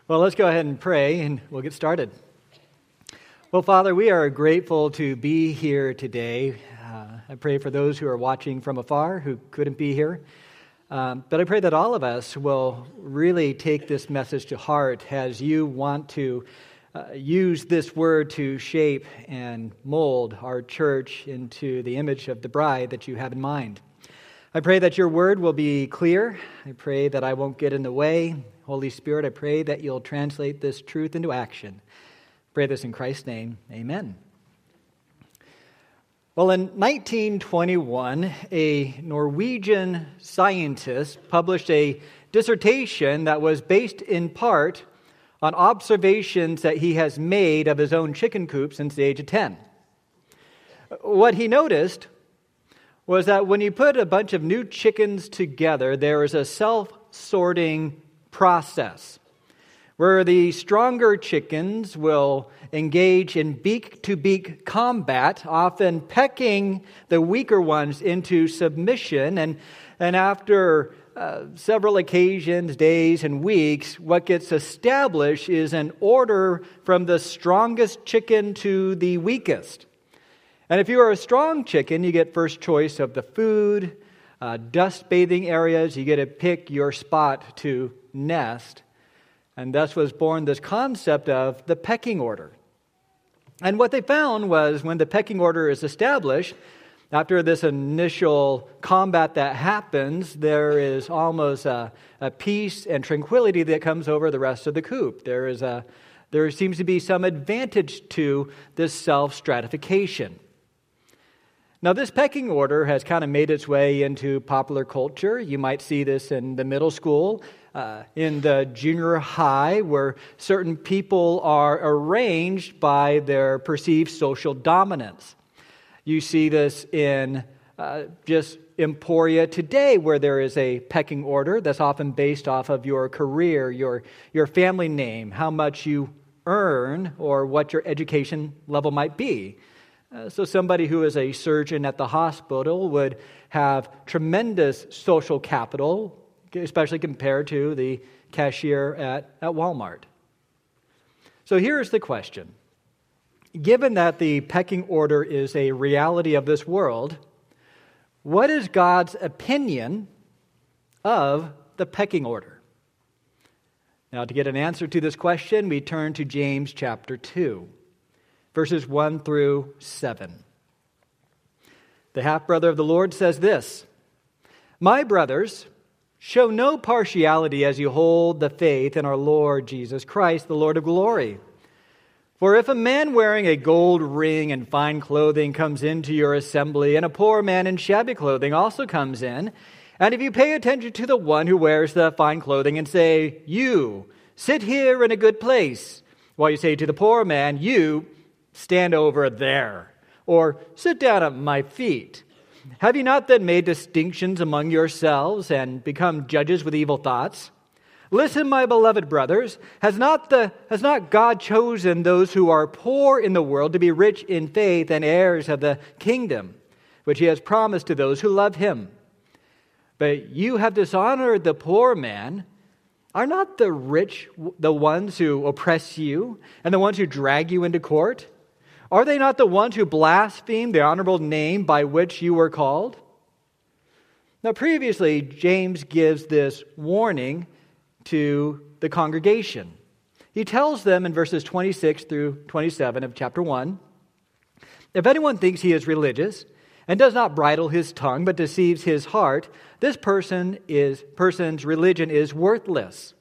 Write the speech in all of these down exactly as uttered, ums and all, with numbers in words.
Well, let's go ahead and pray, and we'll get started. Well, Father, we are grateful to be here today. Uh, I pray for those who are watching from afar who couldn't be here. Um, but I pray that all of us will really take this message to heart as you want to uh, use this word to shape and mold our church into the image of the bride that you have in mind. I pray that your word will be clear. I pray that I won't get in the way. Holy Spirit, I pray that you'll translate this truth into action. Pray this in Christ's name. Amen. Well, in nineteen twenty-one, a Norwegian scientist published a dissertation that was based in part on observations that he has made of his own chicken coop since the age of ten. What he noticed was that when you put a bunch of new chickens together, there is a self-sorting process where the stronger chickens will engage in beak-to-beak combat, often pecking the weaker ones into submission. And, and after uh, several occasions, days, and weeks, what gets established is an order from the strongest chicken to the weakest. And if you are a strong chicken, you get first choice of the food, uh, dust bathing areas. You get to pick your spot to nest. And thus was born this concept of the pecking order. And what they found was when the pecking order is established, after this initial combat that happens, there is almost a, a peace and tranquility that comes over the rest of the coop. There is a, there seems to be some advantage to this self-stratification. Now, this pecking order has kind of made its way into popular culture. You might see this in the middle school, uh, in the junior high, where certain people are arranged by their perceived social dominance. You see this in uh, just Emporia today, where there is a pecking order that's often based off of your career, your, your family name, how much you earn, or what your education level might be. Uh, so somebody who is a surgeon at the hospital would have tremendous social capital, especially compared to the cashier at, at Walmart. So here's the question. Given that the pecking order is a reality of this world, what is God's opinion of the pecking order? Now, to get an answer to this question, we turn to James chapter two. Verses one through seven. The half-brother of the Lord says this, "My brothers, show no partiality as you hold the faith in our Lord Jesus Christ, the Lord of glory. For if a man wearing a gold ring and fine clothing comes into your assembly, and a poor man in shabby clothing also comes in, and if you pay attention to the one who wears the fine clothing and say, 'You, sit here in a good place,' while you say to the poor man, 'You, stand over there,' or 'sit down at my feet,' have you not then made distinctions among yourselves and become judges with evil thoughts? Listen, my beloved brothers, has not the has not God chosen those who are poor in the world to be rich in faith and heirs of the kingdom, which he has promised to those who love him? But you have dishonored the poor man. Are not the rich the ones who oppress you and the ones who drag you into court? Are they not the ones who blaspheme the honorable name by which you were called?" Now, previously, James gives this warning to the congregation. He tells them in verses twenty-six through twenty-seven of chapter one, "If anyone thinks he is religious and does not bridle his tongue but deceives his heart, this person is person's religion is worthless.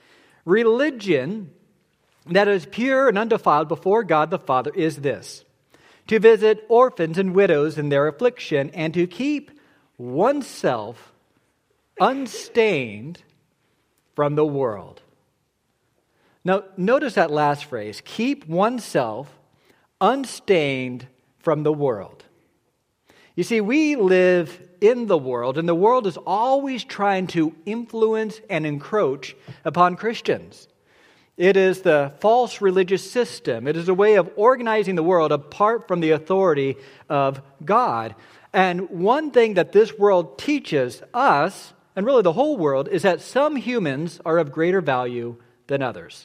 Religion that is pure and undefiled before God the Father is this, to visit orphans and widows in their affliction and to keep oneself unstained from the world." Now, notice that last phrase, keep oneself unstained from the world. You see, we live in the world, and the world is always trying to influence and encroach upon Christians. It is the false religious system. It is a way of organizing the world apart from the authority of God. And one thing that this world teaches us, and really the whole world, is that some humans are of greater value than others.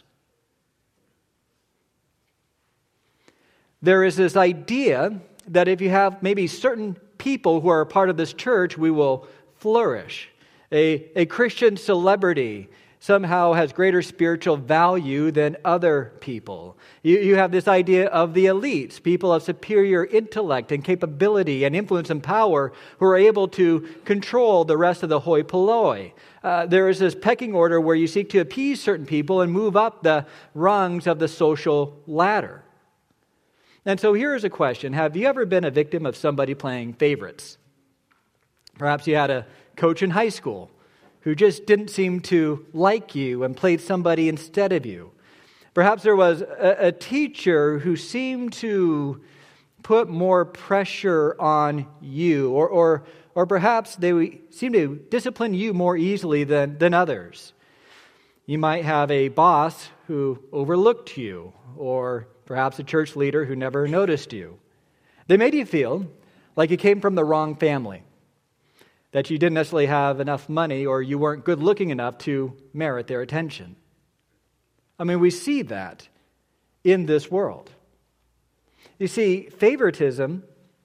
There is this idea that if you have maybe certain people who are a part of this church, we will flourish. A, a Christian celebrity somehow has greater spiritual value than other people. You, you have this idea of the elites, people of superior intellect and capability and influence and power who are able to control the rest of the hoi polloi. Uh, there is this pecking order where you seek to appease certain people and move up the rungs of the social ladder. And so here's a question. Have you ever been a victim of somebody playing favorites? Perhaps you had a coach in high school who just didn't seem to like you and played somebody instead of you. Perhaps there was a, a teacher who seemed to put more pressure on you, or or, or perhaps they seemed to discipline you more easily than, than others. You might have a boss who overlooked you, or perhaps a church leader who never noticed you. They made you feel like you came from the wrong family, that you didn't necessarily have enough money or you weren't good looking enough to merit their attention. I mean, we see that in this world. You see, favoritism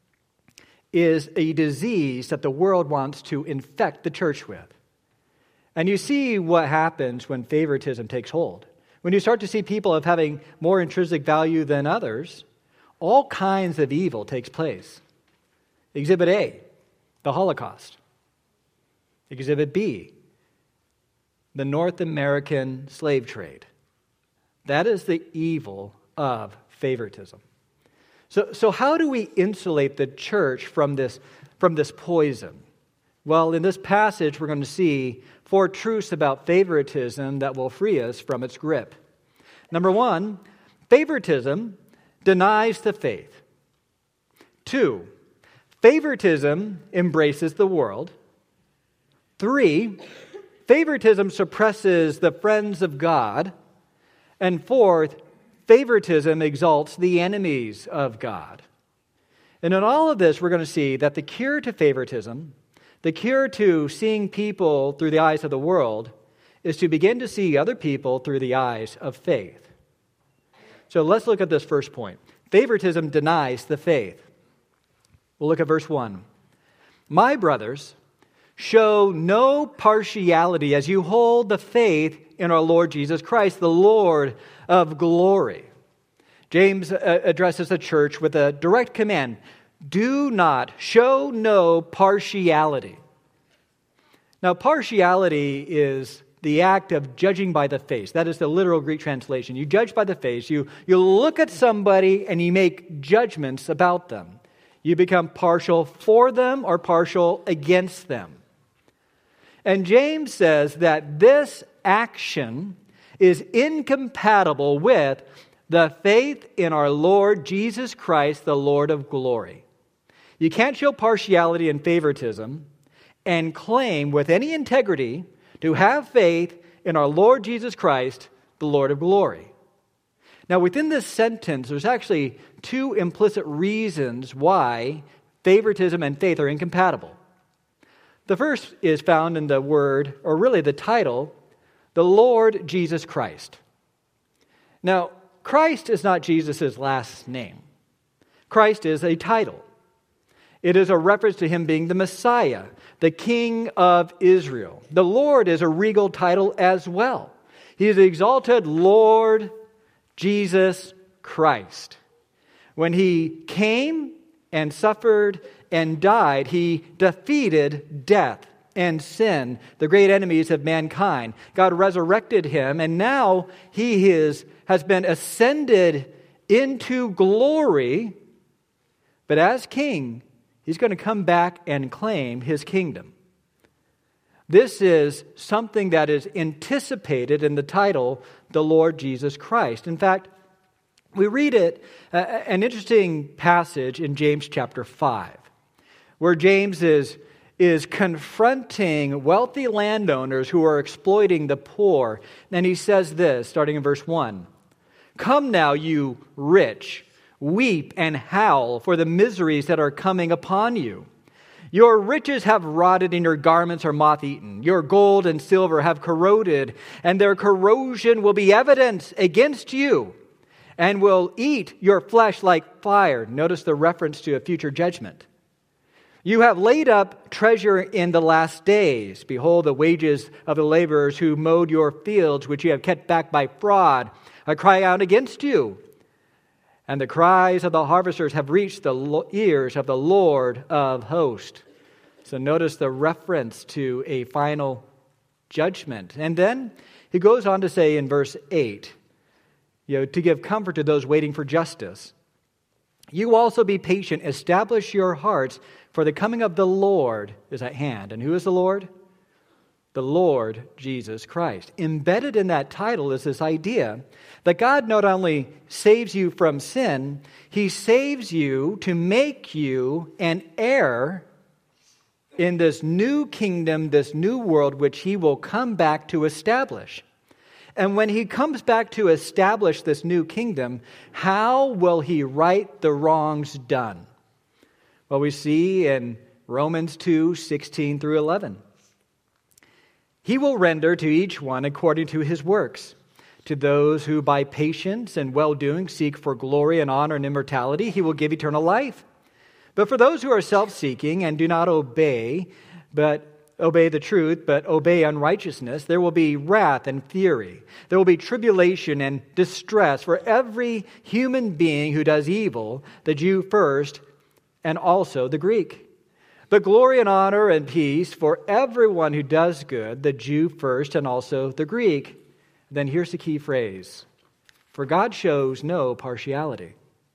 is a disease that the world wants to infect the church with. And you see what happens when favoritism takes hold. When you start to see people of having more intrinsic value than others, all kinds of evil takes place. Exhibit A, the Holocaust. Exhibit B, the North American slave trade. That is the evil of favoritism. So, so how do we insulate the church from this, from this poison? Well, in this passage, we're going to see four truths about favoritism that will free us from its grip. Number one, favoritism denies the faith. Two, favoritism embraces the world. Three, favoritism suppresses the friends of God. And fourth, favoritism exalts the enemies of God. And in all of this, we're going to see that the cure to favoritism, the cure to seeing people through the eyes of the world, is to begin to see other people through the eyes of faith. So let's look at this first point. Favoritism denies the faith. We'll look at verse one. My brothers, show no partiality as you hold the faith in our Lord Jesus Christ, the Lord of glory. James addresses the church with a direct command. Do not, show no partiality. Now, partiality is the act of judging by the face. That is the literal Greek translation. You judge by the face. You, you look at somebody and you make judgments about them. You become partial for them or partial against them. And James says that this action is incompatible with the faith in our Lord Jesus Christ, the Lord of glory. You can't show partiality and favoritism and claim with any integrity to have faith in our Lord Jesus Christ, the Lord of glory. Now, within this sentence, there's actually two implicit reasons why favoritism and faith are incompatible. The first is found in the word, or really the title, the Lord Jesus Christ. Now, Christ is not Jesus' last name. Christ is a title. It is a reference to him being the Messiah, the King of Israel. The Lord is a regal title as well. He is the exalted Lord Jesus Christ. When he came and suffered and died, he defeated death and sin, the great enemies of mankind. God resurrected him, and now he is, has been ascended into glory. But as king, he's going to come back and claim his kingdom. This is something that is anticipated in the title, the Lord Jesus Christ. In fact, we read it, uh, an interesting passage in James chapter five, where James is, is confronting wealthy landowners who are exploiting the poor. And he says this, starting in verse one, "Come now, you rich, weep and howl for the miseries that are coming upon you. Your riches have rotted and your garments are moth-eaten. Your gold and silver have corroded, and their corrosion will be evidence against you and will eat your flesh like fire. Notice the reference to a future judgment. You have laid up treasure in the last days. Behold, the wages of the laborers who mowed your fields, which you have kept back by fraud, I cry out against you. And the cries of the harvesters have reached the ears of the Lord of hosts. So notice the reference to a final judgment. And then he goes on to say in verse eight, you know, to give comfort to those waiting for justice. You also be patient, establish your hearts, for the coming of the Lord is at hand. And who is the Lord? The Lord Jesus Christ. Embedded in that title is this idea that God not only saves you from sin, He saves you to make you an heir in this new kingdom, this new world, which He will come back to establish. And when He comes back to establish this new kingdom, how will He right the wrongs done? Well, we see in Romans two, sixteen through eleven. He will render to each one according to his works. To those who by patience and well-doing seek for glory and honor and immortality, He will give eternal life. But for those who are self-seeking and do not obey, but obey the truth, but obey unrighteousness, there will be wrath and fury. There will be tribulation and distress for every human being who does evil, the Jew first, and also the Greek. But glory and honor and peace for everyone who does good, the Jew first and also the Greek. Then here's the key phrase. For God shows no partiality.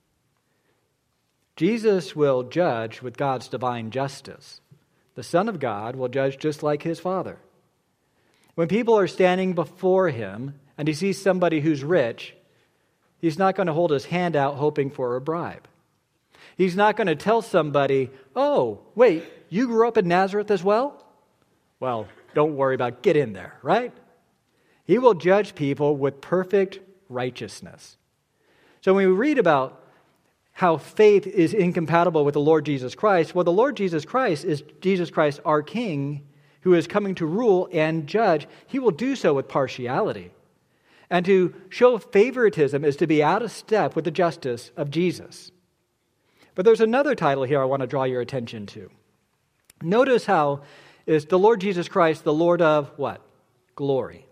Jesus will judge with God's divine justice. The Son of God will judge just like His Father. When people are standing before Him and He sees somebody who's rich, He's not going to hold His hand out hoping for a bribe. He's not going to tell somebody, oh, wait, you grew up in Nazareth as well? Well, don't worry about it. Get in there, right? He will judge people with perfect righteousness. So when we read about how faith is incompatible with the Lord Jesus Christ, well, the Lord Jesus Christ is Jesus Christ, our King, who is coming to rule and judge. He will do so with partiality. And to show favoritism is to be out of step with the justice of Jesus. But there's another title here I want to draw your attention to. Notice how is the Lord Jesus Christ the Lord of what? Glory.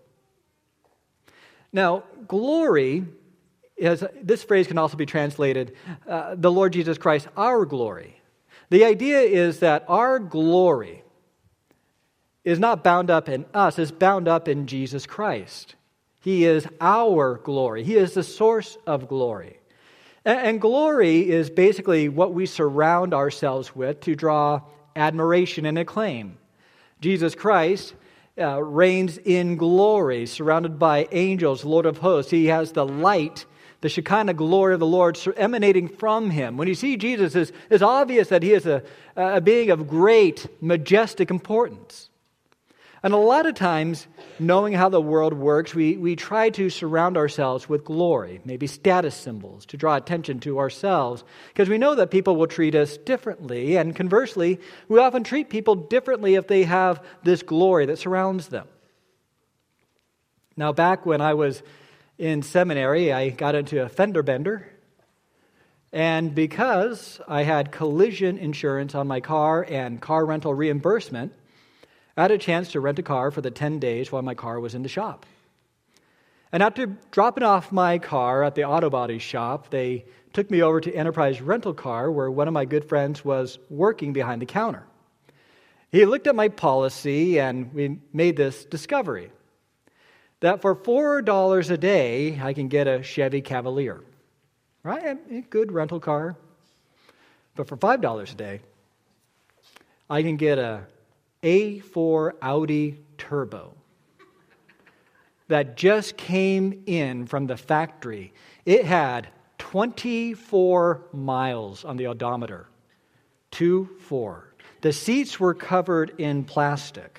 Now, glory, is, this phrase can also be translated, uh, the Lord Jesus Christ, our glory. The idea is that our glory is not bound up in us, it's bound up in Jesus Christ. He is our glory. He is the source of glory. And glory is basically what we surround ourselves with to draw admiration and acclaim. Jesus Christ uh, reigns in glory, surrounded by angels, Lord of hosts. He has the light, the Shekinah glory of the Lord emanating from Him. When you see Jesus, it's, it's obvious that He is a, a being of great, majestic importance. And a lot of times, knowing how the world works, we, we try to surround ourselves with glory, maybe status symbols, to draw attention to ourselves, because we know that people will treat us differently, and conversely, we often treat people differently if they have this glory that surrounds them. Now, back when I was in seminary, I got into a fender bender, and because I had collision insurance on my car and car rental reimbursement, I had a chance to rent a car for the ten days while my car was in the shop. And after dropping off my car at the auto body shop, they took me over to Enterprise Rental Car, where one of my good friends was working behind the counter. He looked at my policy, and we made this discovery, that for four dollars a day, I can get a Chevy Cavalier. Right? A good rental car. But for five dollars a day, I can get a A four Audi Turbo that just came in from the factory. It had twenty-four miles on the odometer. Two, four. The seats were covered in plastic.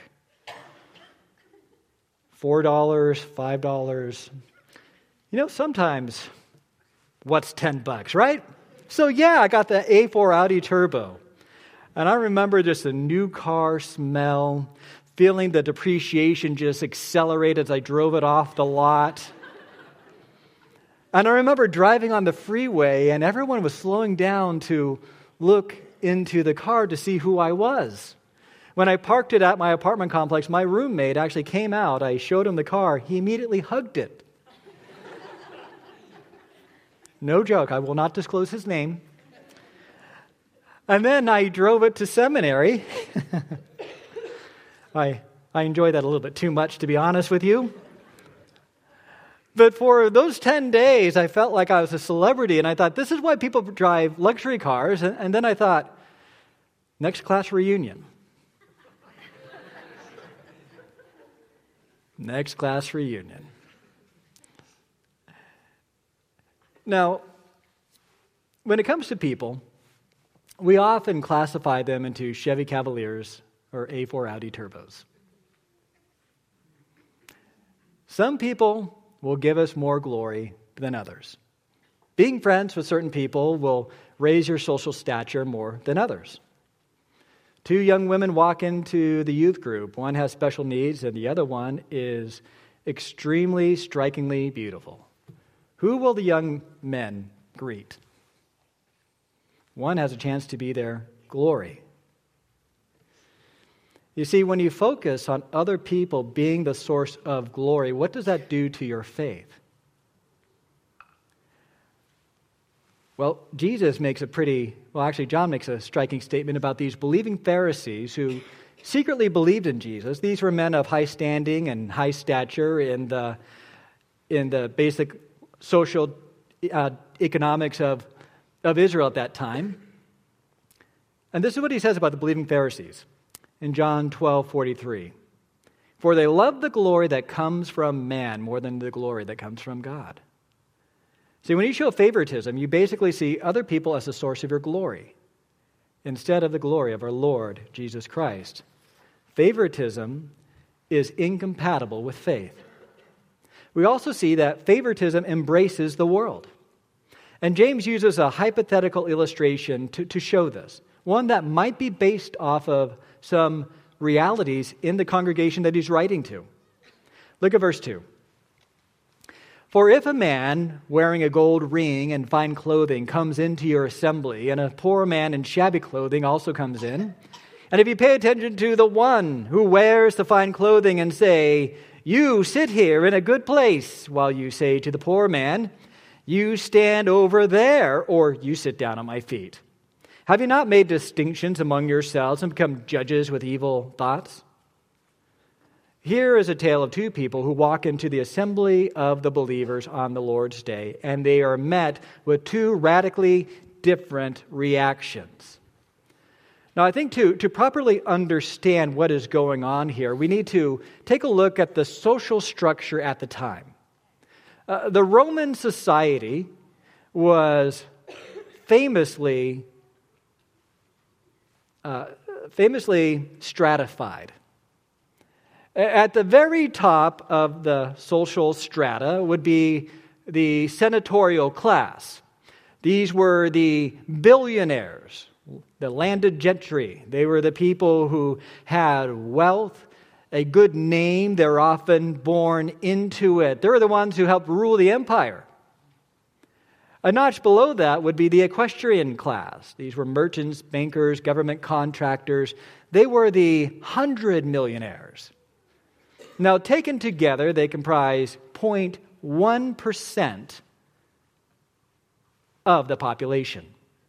Four dollars, five dollars. You know, sometimes, what's ten bucks, right? So yeah, I got the A four Audi Turbo. And I remember just the new car smell, feeling the depreciation just accelerate as I drove it off the lot. And I remember driving on the freeway, and everyone was slowing down to look into the car to see who I was. When I parked it at my apartment complex, my roommate actually came out. I showed him the car. He immediately hugged it. No joke. I will not disclose his name. And then I drove it to seminary. I, I enjoy that a little bit too much, to be honest with you. But for those ten days, I felt like I was a celebrity, and I thought, this is why people drive luxury cars. And, and then I thought, next class reunion. Next class reunion. Now, when it comes to people, we often classify them into Chevy Cavaliers or A four Audi Turbos. Some people will give us more glory than others. Being friends with certain people will raise your social stature more than others. Two young women walk into the youth group. One has special needs, and the other one is extremely, strikingly beautiful. Who will the young men greet? One has a chance to be their glory. You see, when you focus on other people being the source of glory, what does that do to your faith? Well, Jesus makes a pretty, well, actually, John makes a striking statement about these believing Pharisees who secretly believed in Jesus. These were men of high standing and high stature in the, in the basic social uh, economics of, of Israel at that time. And this is what he says about the believing Pharisees in John twelve forty-three. For they love the glory that comes from man more than the glory that comes from God. See, when you show favoritism, you basically see other people as the source of your glory instead of the glory of our Lord Jesus Christ. Favoritism is incompatible with faith. We also see that favoritism embraces the world. And James uses a hypothetical illustration to, to show this, one that might be based off of some realities in the congregation that he's writing to. Look at verse two. For if a man wearing a gold ring and fine clothing comes into your assembly, and a poor man in shabby clothing also comes in, and if you pay attention to the one who wears the fine clothing and say, you sit here in a good place, while you say to the poor man, you stand over there, or you sit down at my feet. Have you not made distinctions among yourselves and become judges with evil thoughts? Here is a tale of two people who walk into the assembly of the believers on the Lord's day, and they are met with two radically different reactions. Now, I think to, to properly understand what is going on here, we need to take a look at the social structure at the time. Uh, the Roman society was famously, uh, famously stratified. At the very top of the social strata would be the senatorial class. These were the billionaires, the landed gentry. They were the people who had wealth, a good name. They're often born into it. They're the ones who helped rule the empire. A notch below that would be the equestrian class. These were merchants, bankers, government contractors. They were the hundred millionaires. Now, taken together, they comprise zero point one percent of the population.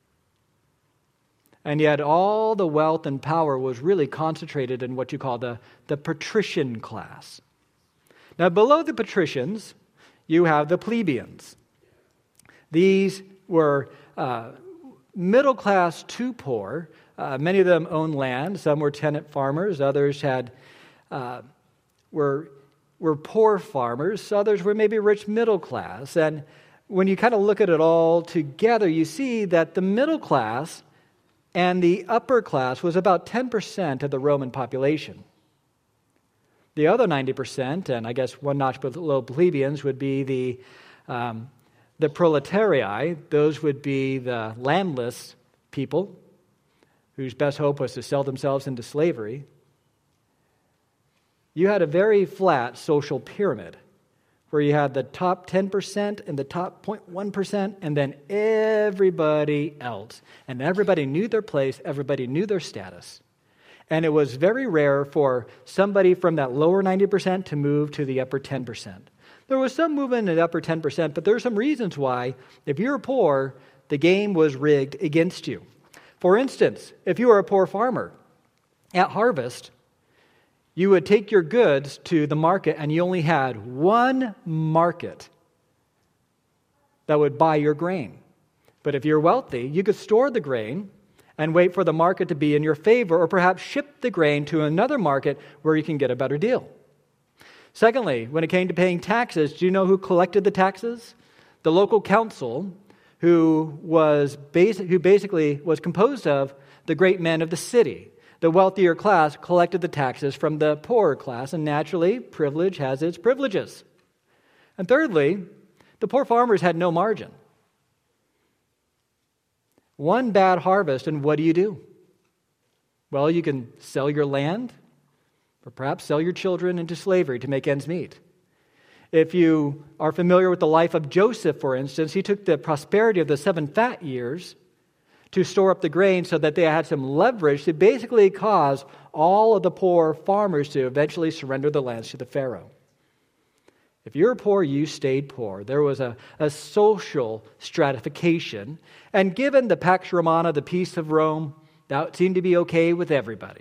And yet all the wealth and power was really concentrated in what you call the, the patrician class. Now, below the patricians, you have the plebeians. These were uh, middle class to poor. Uh, many of them owned land. Some were tenant farmers. Others had... Uh, Were, were poor farmers, others were maybe rich middle class. And when you kind of look at it all together, you see that the middle class and the upper class was about ten percent of the Roman population. The other ninety percent, and I guess one notch below plebeians, would be the, um, the proletarii. Those would be the landless people whose best hope was to sell themselves into slavery, you had a very flat social pyramid where you had the top ten percent and the top zero point one percent and then everybody else. And everybody knew their place, everybody knew their status. And it was very rare for somebody from that lower ninety percent to move to the upper ten percent. There was some movement in the upper ten percent, but there are some reasons why, if you're poor, the game was rigged against you. For instance, if you were a poor farmer, at harvest, you would take your goods to the market and you only had one market that would buy your grain. But if you're wealthy, you could store the grain and wait for the market to be in your favor, or perhaps ship the grain to another market where you can get a better deal. Secondly, when it came to paying taxes, do you know who collected the taxes? The local council, who was basic, who basically was composed of the great men of the city. The wealthier class collected the taxes from the poorer class, and naturally, privilege has its privileges. And thirdly, the poor farmers had no margin. One bad harvest, and what do you do? Well, you can sell your land, or perhaps sell your children into slavery to make ends meet. If you are familiar with the life of Joseph, for instance, he took the prosperity of the seven fat years to store up the grain so that they had some leverage to basically cause all of the poor farmers to eventually surrender the lands to the Pharaoh. If you were poor, you stayed poor. There was a, a social stratification. And given the Pax Romana, the peace of Rome, that seemed to be okay with everybody.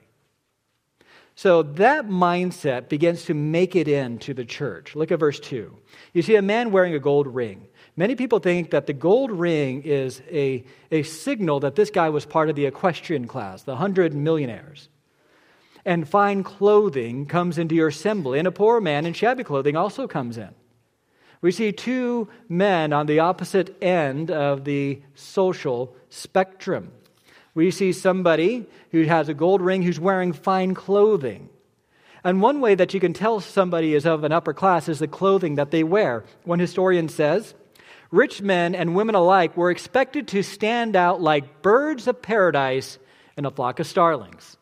So that mindset begins to make it into the church. Look at verse two. You see a man wearing a gold ring. Many people think that the gold ring is a, a signal that this guy was part of the equestrian class, the hundred millionaires. And fine clothing comes into your assembly, and a poor man in shabby clothing also comes in. We see two men on the opposite end of the social spectrum. We see somebody who has a gold ring who's wearing fine clothing. And one way that you can tell somebody is of an upper class is the clothing that they wear. One historian says, rich men and women alike were expected to stand out like birds of paradise in a flock of starlings.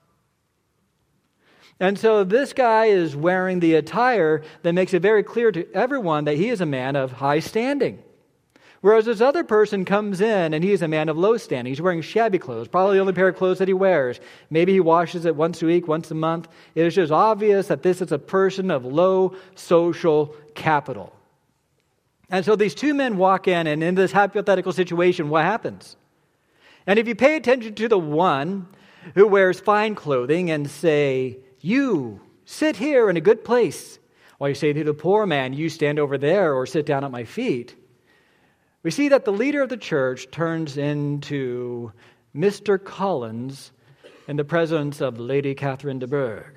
And so this guy is wearing the attire that makes it very clear to everyone that he is a man of high standing. Whereas this other person comes in and he's a man of low standing. He's wearing shabby clothes, probably the only pair of clothes that he wears. Maybe he washes it once a week, once a month. It is just obvious that this is a person of low social capital. And so these two men walk in, and in this hypothetical situation, what happens? And if you pay attention to the one who wears fine clothing and say, you sit here in a good place, while you say to the poor man, you stand over there or sit down at my feet, we see that the leader of the church turns into Mister Collins in the presence of Lady Catherine de Bourgh.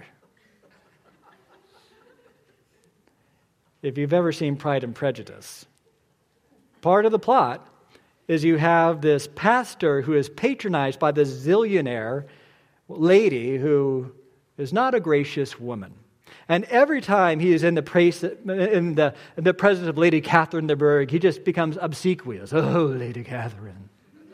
If you've ever seen Pride and Prejudice, part of the plot is you have this pastor who is patronized by this zillionaire lady who is not a gracious woman. And every time he is in the praise, in the, in the presence of Lady Catherine de Bourgh, he just becomes obsequious. Oh, Lady Catherine.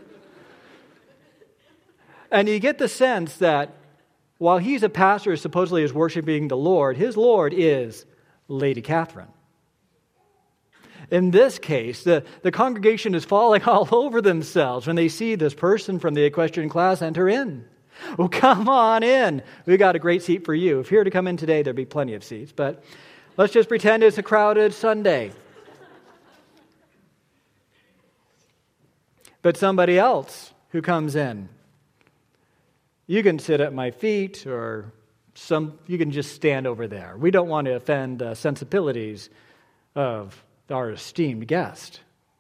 And you get the sense that while he's a pastor who supposedly is worshiping the Lord, his Lord is Lady Catherine. In this case, the, the congregation is falling all over themselves when they see this person from the equestrian class enter in. Well, come on in. We got a great seat for you. If you were to come in today, there'd be plenty of seats. But let's just pretend it's a crowded Sunday. But somebody else who comes in, you can sit at my feet, or some you can just stand over there. We don't want to offend the sensibilities of our esteemed guest.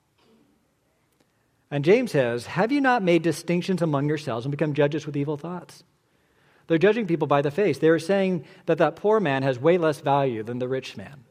And James says, have you not made distinctions among yourselves and become judges with evil thoughts? They're judging people by the face. They're saying that that poor man has way less value than the rich man.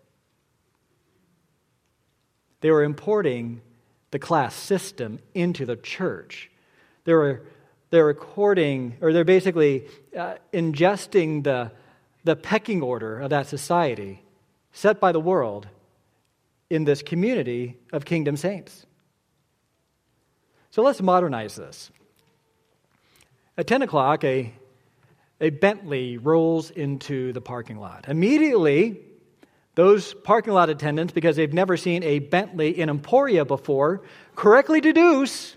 They were importing the class system into the church. They were they're recording, or they're basically uh, ingesting the, the pecking order of that society set by the world in this community of kingdom saints. So let's modernize this. At ten o'clock, a, a Bentley rolls into the parking lot. Immediately, those parking lot attendants, because they've never seen a Bentley in Emporia before, correctly deduce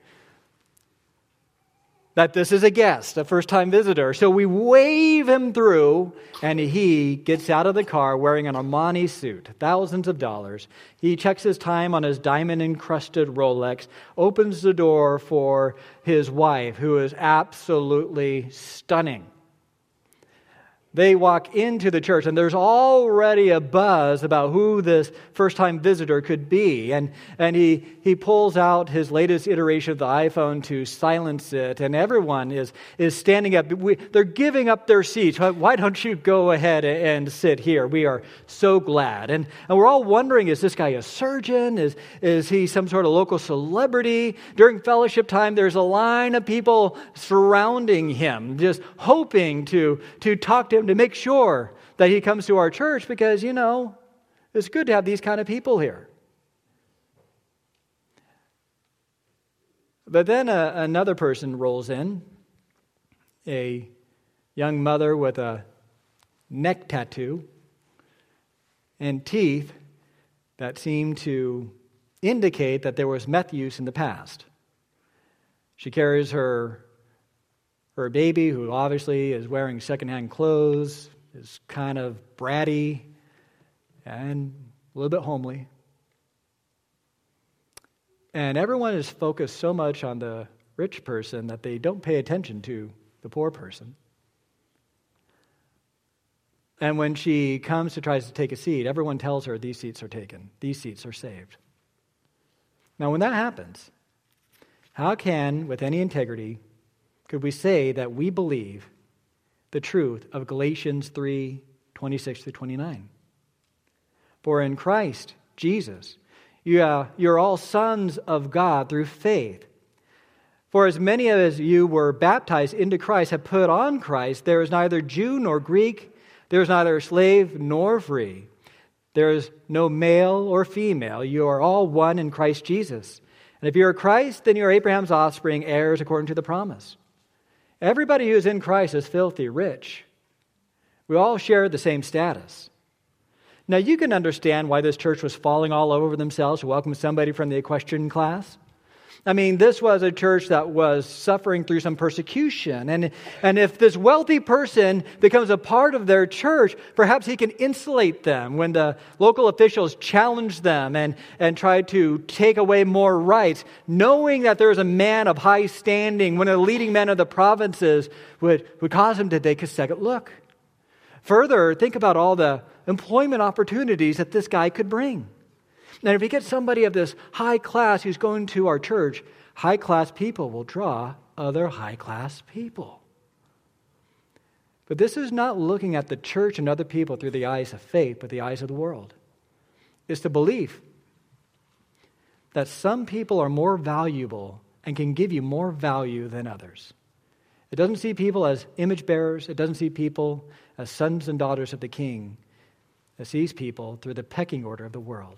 that this is a guest, a first-time visitor. So we wave him through, and he gets out of the car wearing an Armani suit, thousands of dollars. He checks his time on his diamond-encrusted Rolex, opens the door for his wife, who is absolutely stunning. They walk into the church, and there's already a buzz about who this first-time visitor could be. And, and he, he pulls out his latest iteration of the iPhone to silence it, and everyone is, is standing up. We, they're giving up their seats. Why don't you go ahead and sit here? We are so glad. And, and we're all wondering, is this guy a surgeon? Is, is he some sort of local celebrity? During fellowship time, there's a line of people surrounding him, just hoping to, to talk to him, to make sure that he comes to our church, because, you know, it's good to have these kind of people here. But then a, another person rolls in, a young mother with a neck tattoo and teeth that seem to indicate that there was meth use in the past. She carries her Her baby, who obviously is wearing secondhand clothes, is kind of bratty and a little bit homely. And everyone is focused so much on the rich person that they don't pay attention to the poor person. And when she comes to try to take a seat, everyone tells her these seats are taken. These seats are saved. Now, when that happens, how can, with any integrity, could we say that we believe the truth of Galatians three, twenty-six through twenty-nine? For in Christ Jesus, you are, you're all sons of God through faith. For as many as you were baptized into Christ have put on Christ, there is neither Jew nor Greek, there is neither slave nor free. There is no male or female. You are all one in Christ Jesus. And if you are Christ, then you are Abraham's offspring, heirs according to the promise. Everybody who is in Christ is filthy rich. We all share the same status. Now, you can understand why this church was falling all over themselves to welcome somebody from the equestrian class. I mean, this was a church that was suffering through some persecution. And, and if this wealthy person becomes a part of their church, perhaps he can insulate them when the local officials challenge them and, and try to take away more rights, knowing that there is a man of high standing, one of the leading men of the provinces, would, would cause him to take a second look. Further, think about all the employment opportunities that this guy could bring. And if we get somebody of this high class who's going to our church, high class people will draw other high class people. But this is not looking at the church and other people through the eyes of faith, but the eyes of the world. It's the belief that some people are more valuable and can give you more value than others. It doesn't see people as image bearers. It doesn't see people as sons and daughters of the King. It sees people through the pecking order of the world.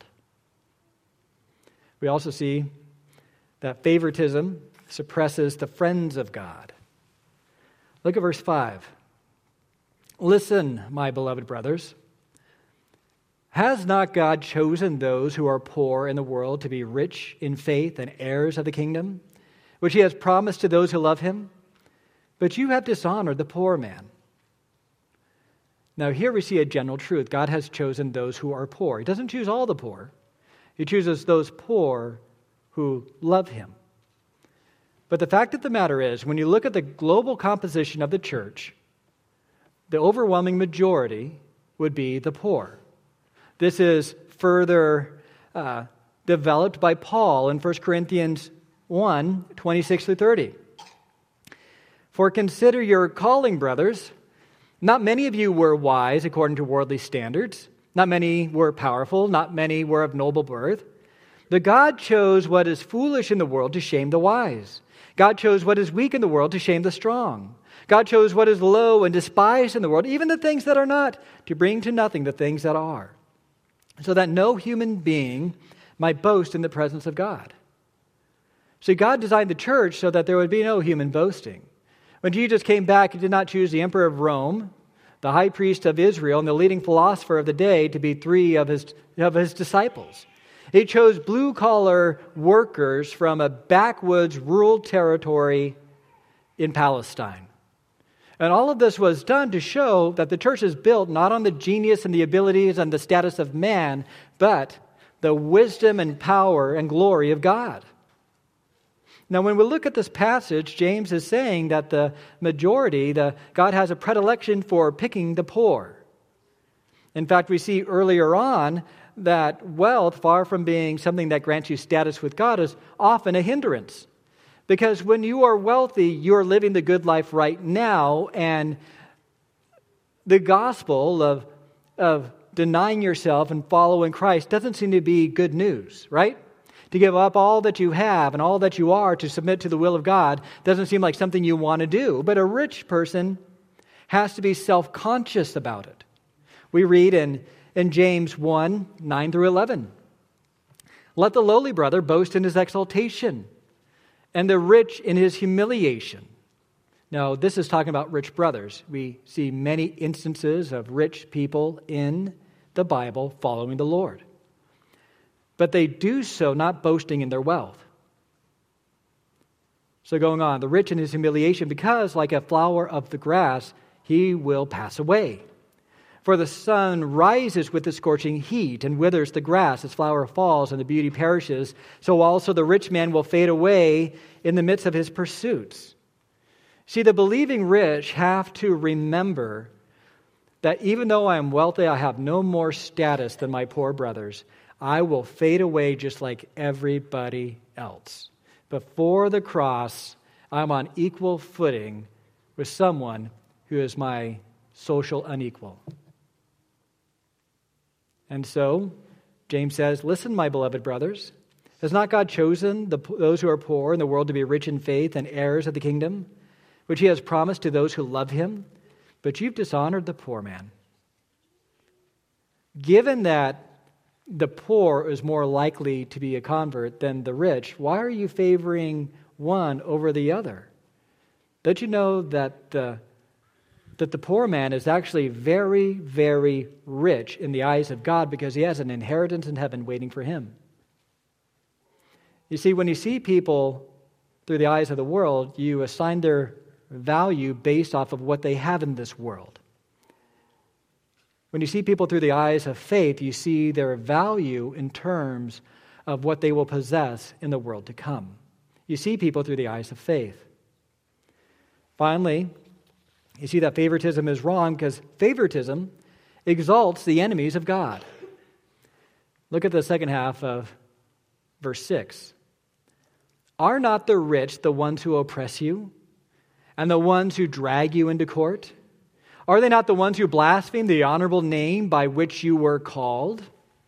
We also see that favoritism suppresses the friends of God. Look at verse five. Listen, my beloved brothers. Has not God chosen those who are poor in the world to be rich in faith and heirs of the kingdom, which he has promised to those who love him? But you have dishonored the poor man. Now here we see a general truth. God has chosen those who are poor. He doesn't choose all the poor. He chooses those poor who love him. But the fact of the matter is, when you look at the global composition of the church, the overwhelming majority would be the poor. This is further uh, developed by Paul in First Corinthians one, twenty-six through thirty. For consider your calling, brothers. Not many of you were wise according to worldly standards. Not many were powerful, not many were of noble birth. But God chose what is foolish in the world to shame the wise. God chose what is weak in the world to shame the strong. God chose what is low and despised in the world, even the things that are not, to bring to nothing the things that are, so that no human being might boast in the presence of God. So God designed the church so that there would be no human boasting. When Jesus came back, he did not choose the emperor of Rome, the high priest of Israel, and the leading philosopher of the day to be three of his, of his disciples. He chose blue-collar workers from a backwoods rural territory in Palestine. And all of this was done to show that the church is built not on the genius and the abilities and the status of man, but the wisdom and power and glory of God. Now, when we look at this passage, James is saying that the majority, the God has a predilection for picking the poor. In fact, we see earlier on that wealth, far from being something that grants you status with God, is often a hindrance. Because when you are wealthy, you're living the good life right now, and the gospel of, of denying yourself and following Christ doesn't seem to be good news, right? To give up all that you have and all that you are to submit to the will of God doesn't seem like something you want to do. But a rich person has to be self-conscious about it. We read in, in James one, nine through eleven. Let the lowly brother boast in his exaltation, and the rich in his humiliation. Now, this is talking about rich brothers. We see many instances of rich people in the Bible following the Lord. But they do so not boasting in their wealth. So going on, the rich in his humiliation, because like a flower of the grass, he will pass away. For the sun rises with the scorching heat and withers the grass, its flower falls, and the beauty perishes. So also the rich man will fade away in the midst of his pursuits. See, the believing rich have to remember that even though I am wealthy, I have no more status than my poor brothers. I will fade away just like everybody else. Before the cross, I'm on equal footing with someone who is my social unequal. And so, James says, listen, my beloved brothers, has not God chosen the, those who are poor in the world to be rich in faith and heirs of the kingdom, which he has promised to those who love him? But you've dishonored the poor man. Given that the poor is more likely to be a convert than the rich, why are you favoring one over the other? Don't you know that the that the poor man is actually very, very rich in the eyes of God because he has an inheritance in heaven waiting for him? You see, when you see people through the eyes of the world, you assign their value based off of what they have in this world. When you see people through the eyes of faith, you see their value in terms of what they will possess in the world to come. You see people through the eyes of faith. Finally, you see that favoritism is wrong because favoritism exalts the enemies of God. Look at the second half of verse six. Are not the rich the ones who oppress you, and the ones who drag you into court? Are they not the ones who blaspheme the honorable name by which you were called?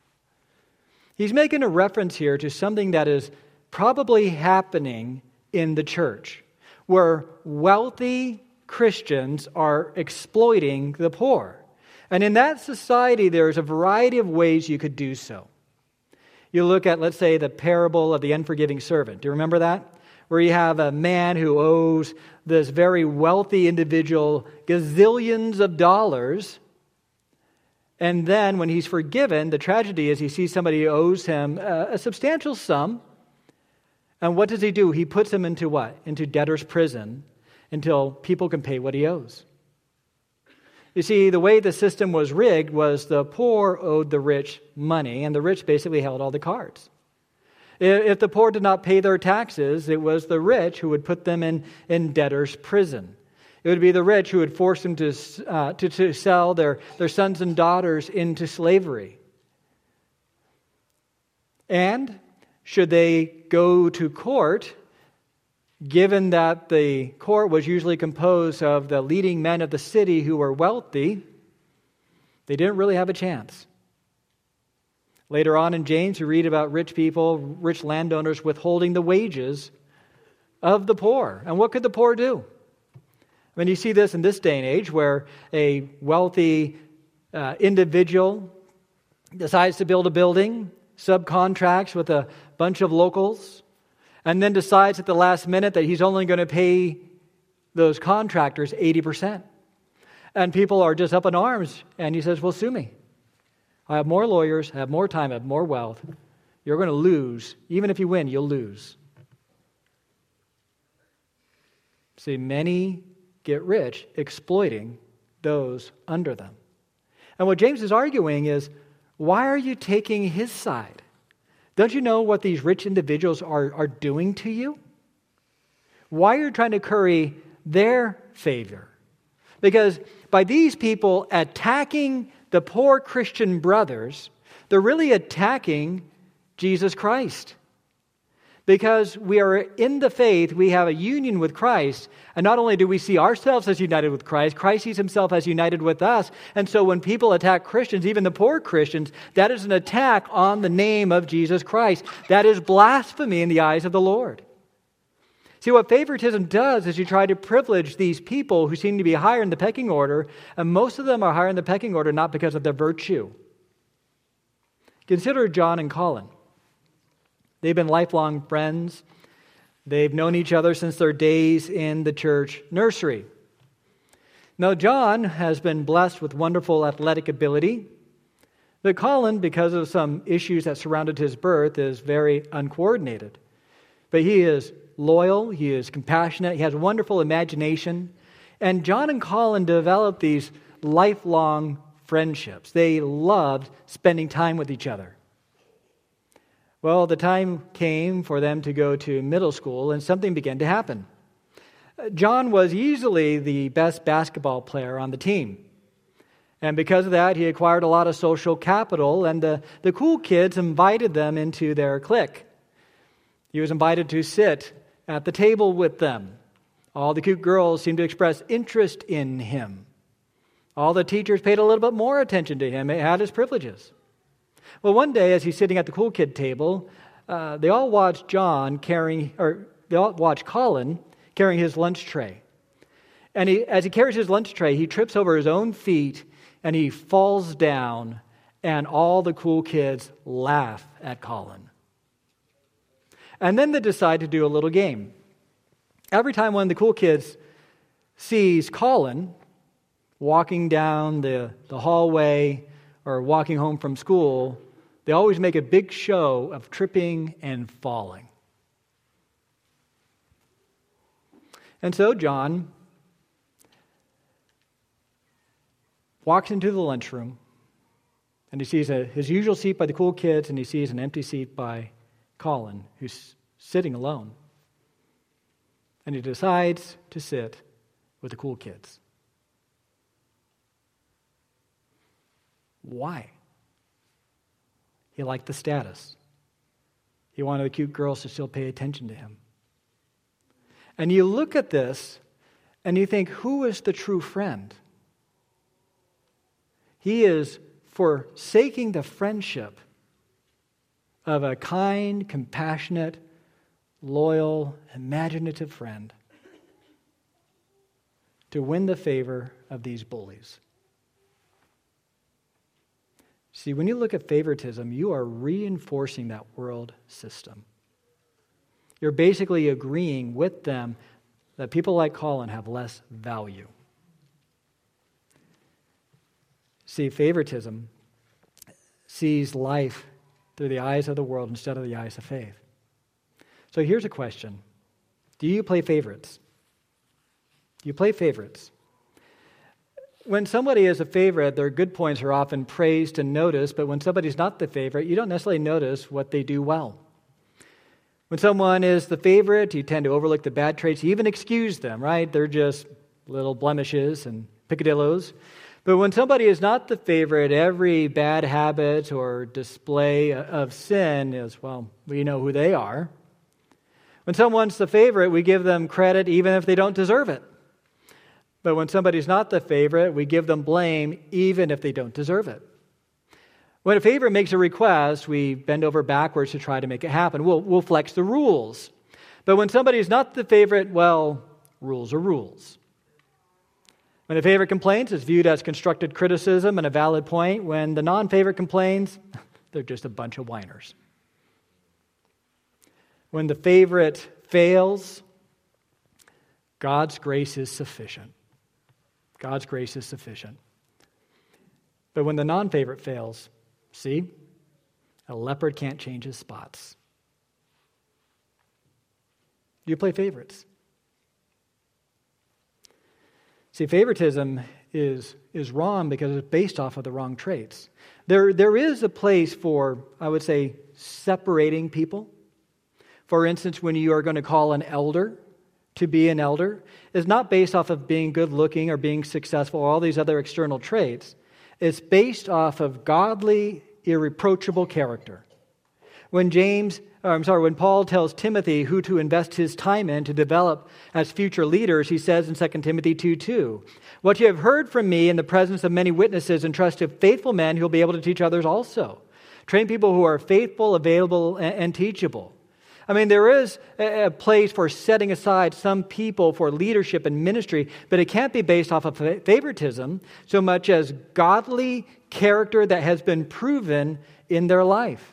He's making a reference here to something that is probably happening in the church, where wealthy Christians are exploiting the poor. And in that society, there's a variety of ways you could do so. You look at, let's say, the parable of the unforgiving servant. Do you remember that? Where you have a man who owes this very wealthy individual gazillions of dollars. And then when he's forgiven, the tragedy is he sees somebody who owes him a, a substantial sum. And what does he do? He puts him into what? Into debtor's prison until people can pay what he owes. You see, the way the system was rigged was the poor owed the rich money, and the rich basically held all the cards. If the poor did not pay their taxes, it was the rich who would put them in, in debtor's prison. It would be the rich who would force them to, uh, to, to sell their, their sons and daughters into slavery. And should they go to court, given that the court was usually composed of the leading men of the city who were wealthy, they didn't really have a chance. Later on in James, we read about rich people, rich landowners withholding the wages of the poor. And what could the poor do? I mean, you see this in this day and age where a wealthy uh, individual decides to build a building, subcontracts with a bunch of locals, and then decides at the last minute that he's only going to pay those contractors eighty percent. And people are just up in arms, and he says, well, sue me. I have more lawyers, I have more time, I have more wealth. You're going to lose. Even if you win, you'll lose. See, many get rich exploiting those under them. And what James is arguing is, why are you taking his side? Don't you know what these rich individuals are, are doing to you? Why are you trying to curry their favor? Because by these people attacking the poor Christian brothers, they're really attacking Jesus Christ. Because we are in the faith, we have a union with Christ, and not only do we see ourselves as united with Christ, Christ sees himself as united with us. And so when people attack Christians, even the poor Christians, that is an attack on the name of Jesus Christ. That is blasphemy in the eyes of the Lord. See, what favoritism does is you try to privilege these people who seem to be higher in the pecking order, and most of them are higher in the pecking order not because of their virtue. Consider John and Colin. They've been lifelong friends. They've known each other since their days in the church nursery. Now, John has been blessed with wonderful athletic ability, but Colin, because of some issues that surrounded his birth, is very uncoordinated. But he is loyal, he is compassionate, he has wonderful imagination, and John and Colin developed these lifelong friendships. They loved spending time with each other. Well, the time came for them to go to middle school, and something began to happen. John was easily the best basketball player on the team. And because of that, he acquired a lot of social capital, and the, the cool kids invited them into their clique. He was invited to sit at the table with them. All the cute girls seemed to express interest in him. All the teachers paid a little bit more attention to him. He had his privileges. Well, one day, as he's sitting at the cool kid table, uh, they all watched John carrying, or they all watched Colin carrying his lunch tray. And he, as he carries his lunch tray, he trips over his own feet and he falls down, and all the cool kids laugh at Colin. And then they decide to do a little game. Every time one of the cool kids sees Colin walking down the, the hallway or walking home from school, they always make a big show of tripping and falling. And so John walks into the lunchroom, and he sees a, his usual seat by the cool kids, and he sees an empty seat by Colin, who's sitting alone. And he decides to sit with the cool kids. Why? He liked the status. He wanted the cute girls to still pay attention to him. And you look at this and you think, who is the true friend? He is forsaking the friendship of a kind, compassionate, loyal, imaginative friend to win the favor of these bullies. See, when you look at favoritism, you are reinforcing that world system. You're basically agreeing with them that people like Colin have less value. See, favoritism sees life through the eyes of the world instead of the eyes of faith. So here's a question. Do you play favorites? Do you play favorites? When somebody is a favorite, their good points are often praised and noticed, but when somebody's not the favorite, you don't necessarily notice what they do well. When someone is the favorite, you tend to overlook the bad traits, you even excuse them, right? They're just little blemishes and picadillos. But when somebody is not the favorite, every bad habit or display of sin is, well, we know who they are. When someone's the favorite, we give them credit even if they don't deserve it. But when somebody's not the favorite, we give them blame even if they don't deserve it. When a favorite makes a request, we bend over backwards to try to make it happen. We'll, we'll flex the rules. But when somebody's not the favorite, well, rules are rules. When a favorite complains, it's viewed as constructive criticism and a valid point. When the non-favorite complains, they're just a bunch of whiners. When the favorite fails, God's grace is sufficient. God's grace is sufficient. But when the non-favorite fails, see, a leopard can't change his spots. Do you play favorites? See, favoritism is, is wrong because it's based off of the wrong traits. There, there is a place for, I would say, separating people. For instance, when you are going to call an elder to be an elder, it's not based off of being good looking or being successful or all these other external traits. It's based off of godly, irreproachable character. When James, or I'm sorry, when Paul tells Timothy who to invest his time in to develop as future leaders, he says in Second Timothy two two, "What you have heard from me in the presence of many witnesses, entrust to faithful men who will be able to teach others also." Train people who are faithful, available, and, and teachable. I mean, there is a place for setting aside some people for leadership and ministry, but it can't be based off of favoritism so much as godly character that has been proven in their life.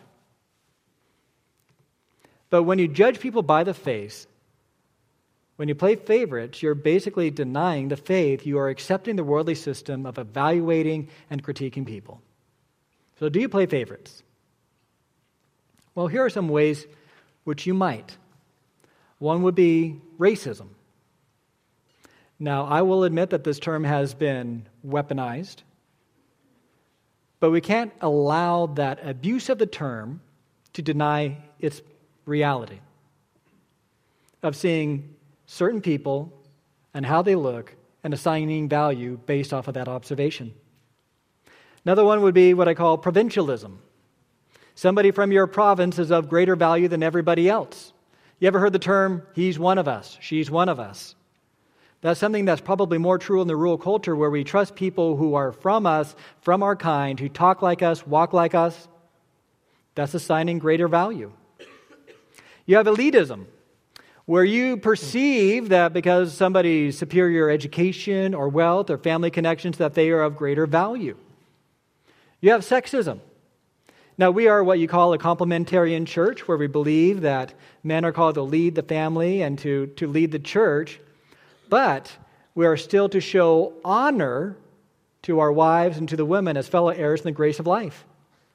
But when you judge people by the face, when you play favorites, you're basically denying the faith. You are accepting the worldly system of evaluating and critiquing people. So do you play favorites? Well, here are some ways which you might. One would be racism. Now, I will admit that this term has been weaponized, but we can't allow that abuse of the term to deny its reality of seeing certain people and how they look and assigning value based off of that observation. Another one would be what I call provincialism. Somebody from your province is of greater value than everybody else. You ever heard the term, he's one of us, she's one of us? That's something that's probably more true in the rural culture where we trust people who are from us, from our kind, who talk like us, walk like us. That's assigning greater value. You have elitism, where you perceive that because somebody's superior education or wealth or family connections that they are of greater value. You have sexism. Now, we are what you call a complementarian church, where we believe that men are called to lead the family and to, to lead the church, but we are still to show honor to our wives and to the women as fellow heirs in the grace of life.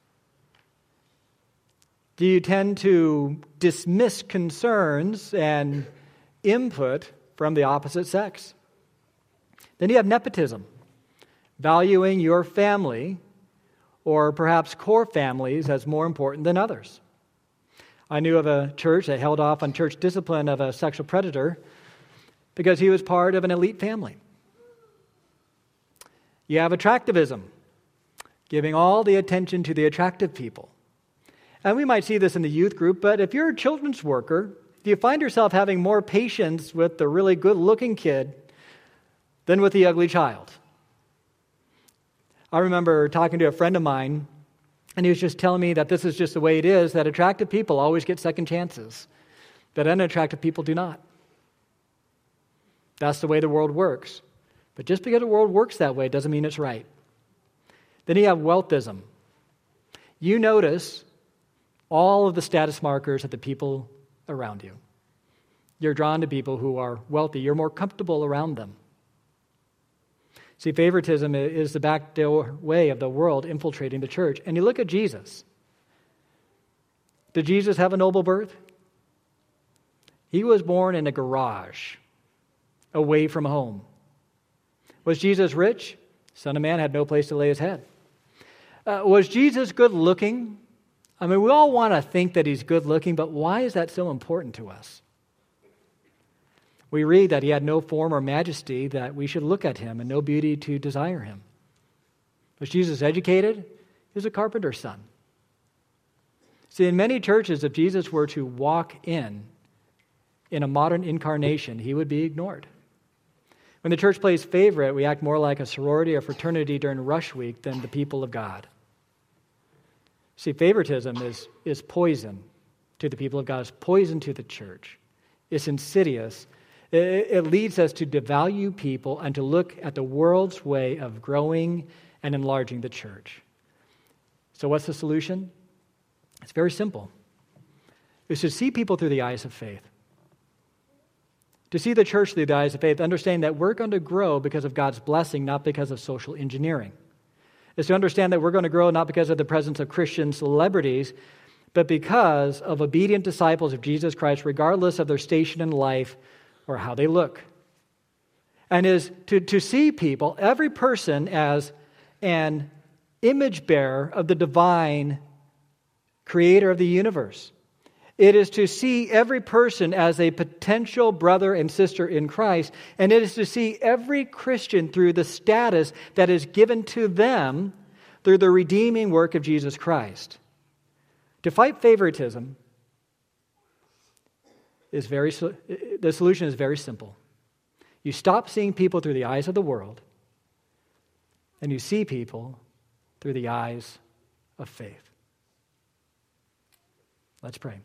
Do you tend to dismiss concerns and input from the opposite sex? Then you have nepotism, valuing your family or perhaps core families as more important than others. I knew of a church that held off on church discipline of a sexual predator because he was part of an elite family. You have attractivism, giving all the attention to the attractive people. And we might see this in the youth group, but if you're a children's worker, do you find yourself having more patience with the really good-looking kid than with the ugly child? I remember talking to a friend of mine, and he was just telling me that this is just the way it is, that attractive people always get second chances, that unattractive people do not. That's the way the world works. But just because the world works that way doesn't mean it's right. Then you have wealthism. You notice all of the status markers of the people around you. You're drawn to people who are wealthy. You're more comfortable around them. See, favoritism is the backdoor way of the world infiltrating the church. And you look at Jesus. Did Jesus have a noble birth? He was born in a garage, away from home. Was Jesus rich? Son of Man had no place to lay his head. Uh, was Jesus good looking? I mean, we all want to think that he's good looking, but why is that so important to us? We read that he had no form or majesty that we should look at him and no beauty to desire him. Was Jesus educated? He was a carpenter's son. See, in many churches, if Jesus were to walk in, in a modern incarnation, he would be ignored. When the church plays favorite, we act more like a sorority or fraternity during rush week than the people of God. See, favoritism is, is poison to the people of God. It's poison to the church. It's insidious. It, it leads us to devalue people and to look at the world's way of growing and enlarging the church. So what's the solution? It's very simple. It's to see people through the eyes of faith. To see the church through the eyes of faith, understanding that we're going to grow because of God's blessing, not because of social engineering. Is to understand that we're going to grow not because of the presence of Christian celebrities, but because of obedient disciples of Jesus Christ, regardless of their station in life or how they look. And is to, to see people, every person, as an image bearer of the divine creator of the universe. It is to see every person as a potential brother and sister in Christ, and it is to see every Christian through the status that is given to them through the redeeming work of Jesus Christ. To fight favoritism is very, the solution is very simple. You stop seeing people through the eyes of the world, and you see people through the eyes of faith. Let's pray.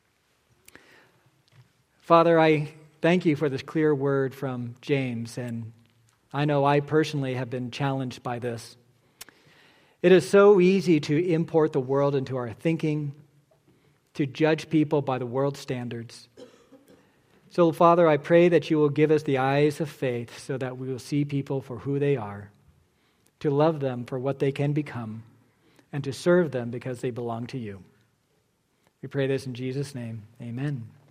Father, I thank you for this clear word from James, and I know I personally have been challenged by this. It is so easy to import the world into our thinking, to judge people by the world's standards. So, Father, I pray that you will give us the eyes of faith so that we will see people for who they are, to love them for what they can become, and to serve them because they belong to you. We pray this in Jesus' name. Amen.